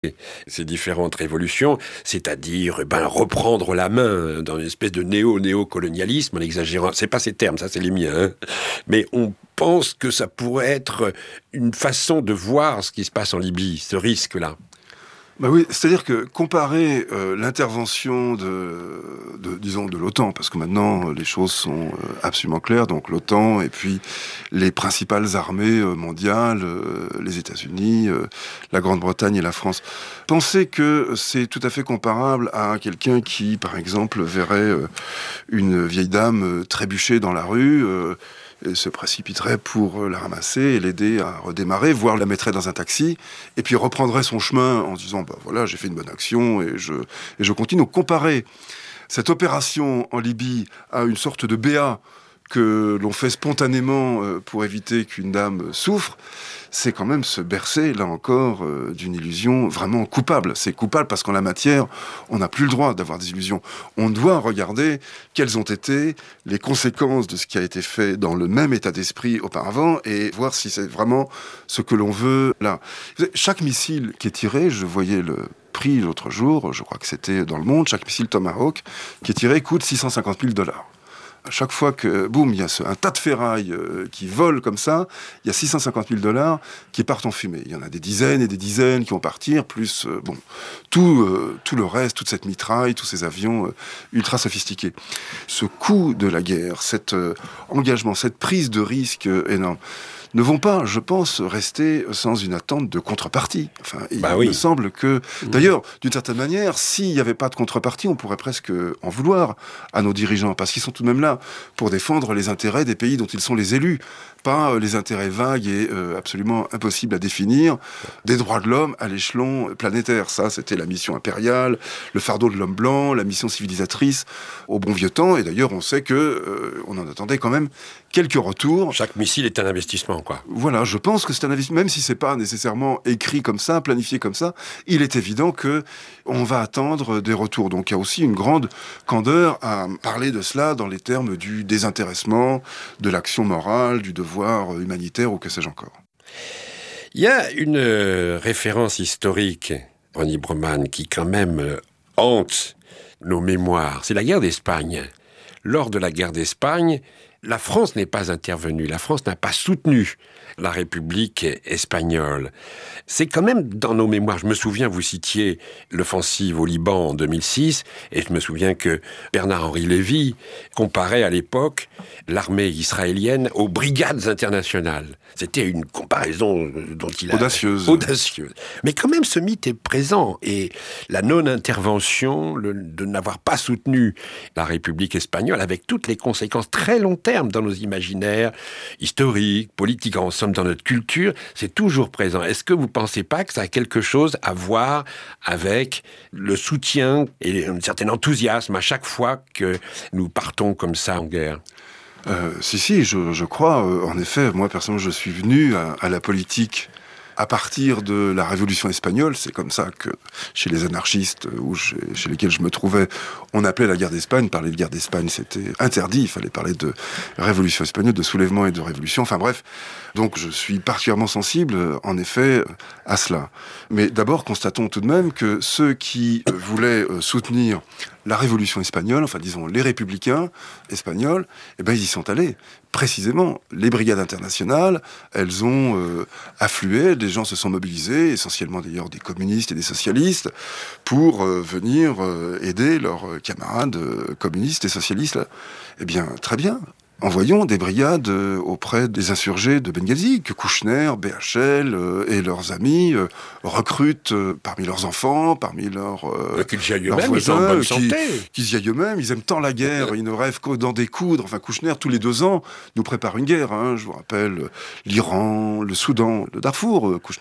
ces différentes révolutions, c'est-à-dire reprendre la main dans une espèce de néocolonialisme, en exagérant. C'est pas ces termes, ça c'est les miens. Mais on pense que ça pourrait être une façon de voir ce qui se passe en Libye, ce risque-là. Bah oui, c'est-à-dire que comparer l'intervention disons de l'OTAN, parce que maintenant les choses sont absolument claires, donc l'OTAN et puis les principales armées mondiales, les États-Unis, la Grande-Bretagne et la France. Penser que c'est tout à fait comparable à quelqu'un qui, par exemple, verrait une vieille dame trébucher dans la rue, et se précipiterait pour la ramasser et l'aider à redémarrer, voire la mettrait dans un taxi, et puis reprendrait son chemin en disant « voilà, j'ai fait une bonne action et je continue ». Donc comparer cette opération en Libye à une sorte de BA que l'on fait spontanément pour éviter qu'une dame souffre, c'est quand même se bercer, là encore, d'une illusion vraiment coupable. C'est coupable parce qu'en la matière, on n'a plus le droit d'avoir des illusions. On doit regarder quelles ont été les conséquences de ce qui a été fait dans le même état d'esprit auparavant et voir si c'est vraiment ce que l'on veut là. Chaque missile qui est tiré, je voyais le prix l'autre jour, je crois que c'était dans Le Monde, chaque missile Tomahawk qui est tiré coûte $650 000. À chaque fois que, boum, il y a un tas de ferraille qui vole comme ça, il y a $650 000 qui partent en fumée. Il y en a des dizaines et des dizaines qui vont partir, plus tout le reste, toute cette mitraille, tous ces avions ultra sophistiqués. Ce coût de la guerre, cet engagement, cette prise de risque énorme, ne vont pas, je pense, rester sans une attente de contrepartie. Enfin, il me semble que... D'ailleurs, d'une certaine manière, s'il n'y avait pas de contrepartie, on pourrait presque en vouloir à nos dirigeants, parce qu'ils sont tout de même là pour défendre les intérêts des pays dont ils sont les élus, pas les intérêts vagues et absolument impossibles à définir des droits de l'homme à l'échelon planétaire. Ça, c'était la mission impériale, le fardeau de l'homme blanc, la mission civilisatrice au bon vieux temps. Et d'ailleurs, on sait que on en attendait quand même quelques retours. Chaque missile est un investissement, quoi. Voilà, je pense que c'est un investissement, même si c'est pas nécessairement écrit comme ça, planifié comme ça, il est évident que on va attendre des retours. Donc il y a aussi une grande candeur à parler de cela dans les termes du désintéressement, de l'action morale, du devoir humanitaire ou que sais-je encore. Il y a une référence historique, Ronnie Broman, qui quand même hante nos mémoires. C'est la guerre d'Espagne. Lors de la guerre d'Espagne, la France n'est pas intervenue, la France n'a pas soutenu la République espagnole. C'est quand même dans nos mémoires. Je me souviens, vous citiez l'offensive au Liban en 2006, et je me souviens que Bernard-Henri Lévy comparait à l'époque l'armée israélienne aux brigades internationales. C'était une comparaison dont il a... Audacieuse. Mais quand même, ce mythe est présent, et la non-intervention, de n'avoir pas soutenu la République espagnole, avec toutes les conséquences très long terme dans nos imaginaires historiques, politiques, en somme dans notre culture, c'est toujours présent. Est-ce que vous ne pensez pas que ça a quelque chose à voir avec le soutien et un certain enthousiasme à chaque fois que nous partons comme ça en guerre ? Si, je crois. En effet, moi, personnellement, je suis venu à la politique à partir de la Révolution espagnole. C'est comme ça que, chez les anarchistes, ou chez lesquels je me trouvais, on appelait la guerre d'Espagne. Parler de guerre d'Espagne, c'était interdit. Il fallait parler de Révolution espagnole, de soulèvement et de révolution. Enfin bref, donc je suis particulièrement sensible, en effet, à cela. Mais d'abord, constatons tout de même que ceux qui voulaient soutenir la Révolution espagnole, enfin disons les républicains espagnols, eh ben ils y sont allés. Précisément, les brigades internationales, elles ont afflué, des gens se sont mobilisés, essentiellement d'ailleurs des communistes et des socialistes, pour venir aider leurs camarades communistes et socialistes. Eh bien, très bien. Envoyons des brigades auprès des insurgés de Benghazi, que Kouchner, BHL et leurs amis recrutent parmi leurs enfants, parmi leurs voisins, qu'ils y aillent eux-mêmes. Ils aiment tant la guerre, ils ne rêvent que d'en découdre. Enfin, Kouchner, tous les 2 ans, nous prépare une guerre. Je vous rappelle l'Iran, le Soudan, le Darfour. Kouchner